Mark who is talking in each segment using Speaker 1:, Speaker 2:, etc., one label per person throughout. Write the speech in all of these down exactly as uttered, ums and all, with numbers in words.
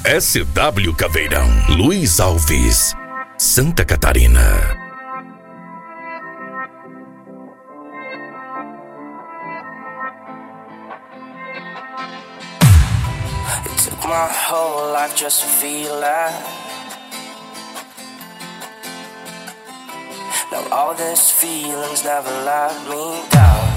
Speaker 1: S W Caveirão, Luiz Alves, Santa Catarina.
Speaker 2: It took my whole life just to feel that. Now all these feelings never let me down.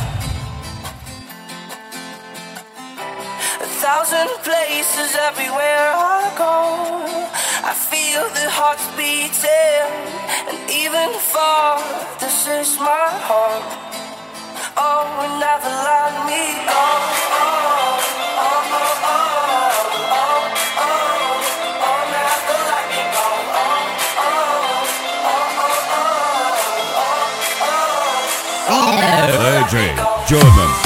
Speaker 2: A thousand places everywhere I go, I feel the hearts beating, and even far, this is my home. Oh, it never let me go. Oh, oh, oh, oh, oh, oh, oh, never let me go. Oh, oh, oh, oh, oh, oh, oh,
Speaker 3: D J Jordan.